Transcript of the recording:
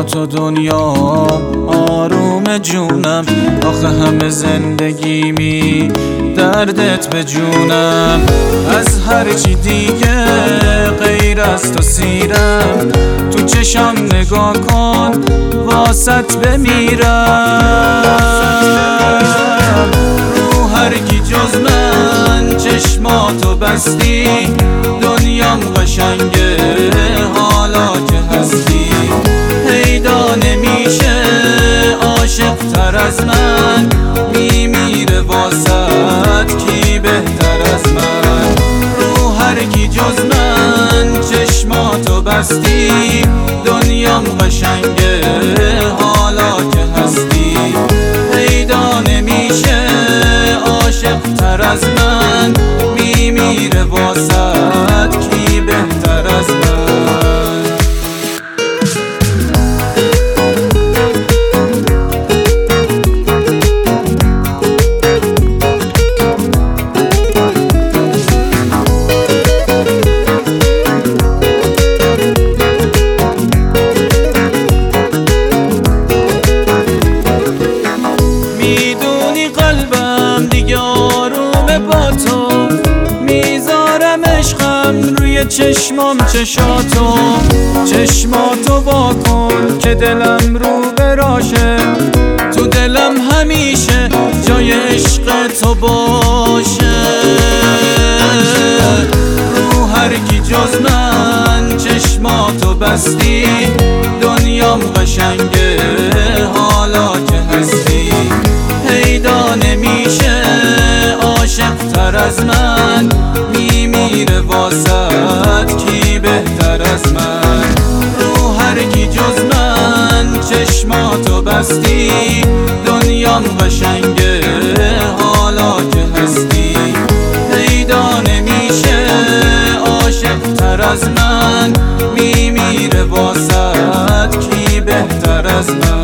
با تو دنیا آروم جونم، آخه همه زندگیمی دردت به جونم. از هرچی دیگه غیر از تو سیرم، تو چشم نگاه کن واسط بمیرم. رو هرکی جز من چشماتو بستی، دنیام قشنگه حالا که هستی. پیدا نمیشه عاشق تر از من، میمیره واسط کی بهتر از من. رو هرکی جز من چشماتو بستی، دنیام قشنگه حالا که هستی. پیدا نمیشه عاشق تر از من، میمیره واسط کی بهتر از من. میدونی قلبم دیگه آرومه با تو، میذارم عشقم روی چشمام چشماتو با کن که دلم رو براشه. تو دلم همیشه جای عشق تو باشه. رو هرکی جز من چشماتو بستی، دنیام قشنگه حالا که هستی. پیدا نمیشه عاشق تر از من، میمیره واسط کی بهتر از من. رو هرکی جز من چشماتو بستی، دنیام قشنگه حالا که هستی. پیدا نمیشه عاشق تر از من، میمیره واسط کی بهتر از من.